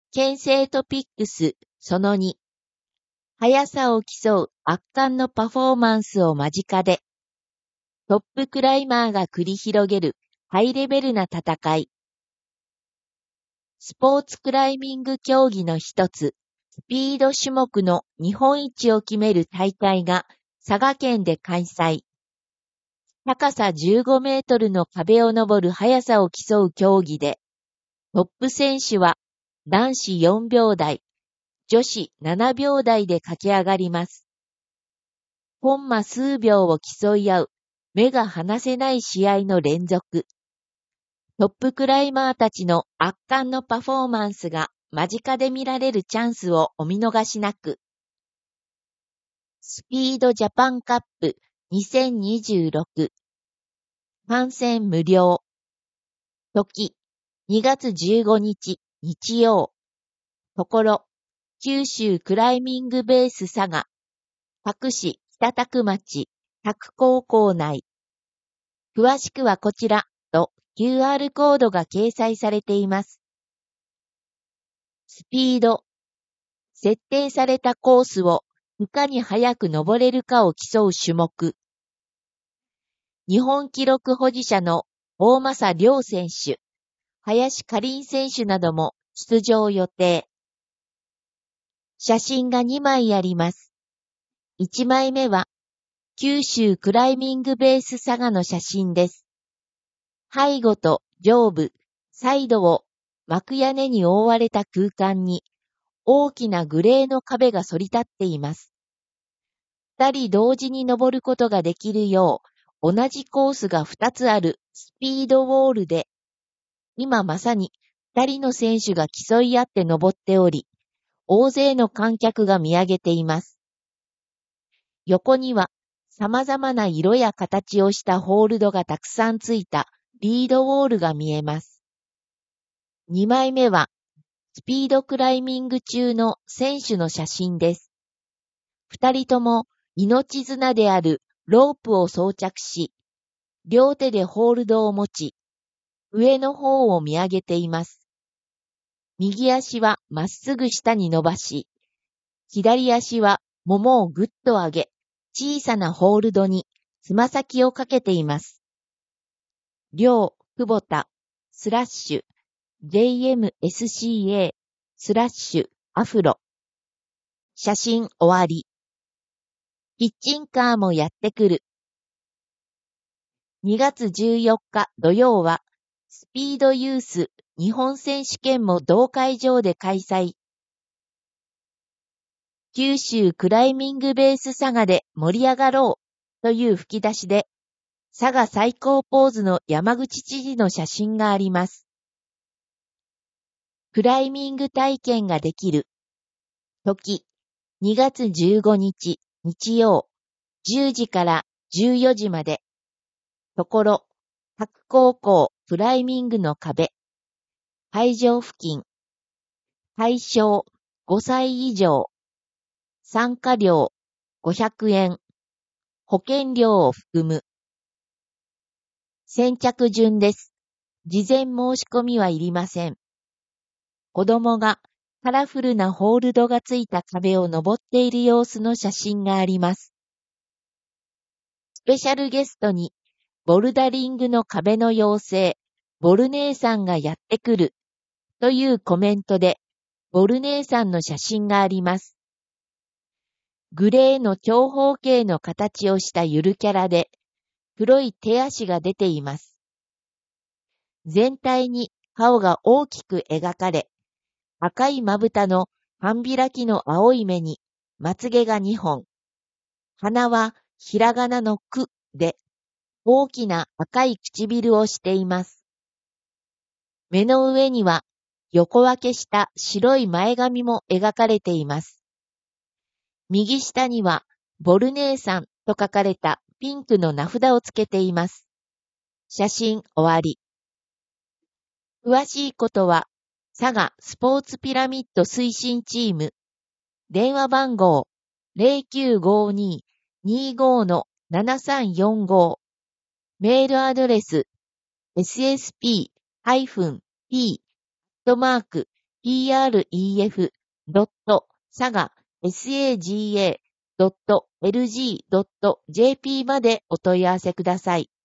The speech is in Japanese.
県政トピックスその2、速さを競う圧巻のパフォーマンスを間近で、トップクライマーが繰り広げるハイレベルな戦い。スポーツクライミング競技の一つ、スピード種目の日本一を決める大会が佐賀県で開催。高さ15メートルの壁を登る速さを競う競技で、トップ選手は男子4秒台、女子7秒台で駆け上がります。コンマ数秒を競い合う目が離せない試合の連続。トップクライマーたちの圧巻のパフォーマンスが間近で見られるチャンスをお見逃しなく。スピードジャパンカップ2026観戦無料。時2月15日日曜。ところ九州クライミングベース佐賀多久市北田久町多久高校内。詳しくはこちらと QR コードが掲載されています。スピード。設定されたコースをいかに速く登れるかを競う種目。日本記録保持者の大政涼選手、林かりん選手なども出場予定。写真が2枚あります。1枚目は九州クライミングベース佐賀の写真です。背後と上部、サイドを幕屋根に覆われた空間に大きなグレーの壁が反り立っています。2人同時に登ることができるよう、同じコースが2つあるスピードウォールで、今まさに2人の選手が競い合って登っており、大勢の観客が見上げています。横には様々な色や形をしたホールドがたくさんついたリードウォールが見えます。2枚目はスピードクライミング中の選手の写真です。2人とも命綱であるロープを装着し、両手でホールドを持ち、上の方を見上げています。右足はまっすぐ下に伸ばし、左足はももをぐっと上げ、小さなホールドにつま先をかけています。両、久保田、スラッシュ、JMSCA、スラッシュ、アフロ。写真終わり。キッチンカーもやってくる。2月14日土曜は、スピードユース日本選手権も同会場で開催。九州クライミングベース佐賀で盛り上がろうという吹き出しで、佐賀最高ポーズの山口知事の写真があります。クライミング体験ができる。時、2月15日日曜、10時から14時まで。ところ、各高校クライミングの壁。会場付近。対象5歳以上。参加料500円。保険料を含む。先着順です。事前申し込みはいりません。子供がカラフルなホールドがついた壁を登っている様子の写真があります。スペシャルゲストにボルダリングの壁の妖精、ボル姉さんがやってくるというコメントで、ボル姉さんの写真があります。グレーの長方形の形をしたゆるキャラで、黒い手足が出ています。全体に顔が大きく描かれ、赤いまぶたの半開きの青い目に、まつげが2本。鼻はひらがなのくで、大きな赤い唇をしています。目の上には横分けした白い前髪も描かれています。右下にはボル姉さんと書かれたピンクの名札をつけています。写真終わり。詳しいことは佐賀スポーツピラミッド推進チーム。電話番号 0952-25-7345。メールアドレス ssp-p pref.saga.lg.jp までお問い合わせください。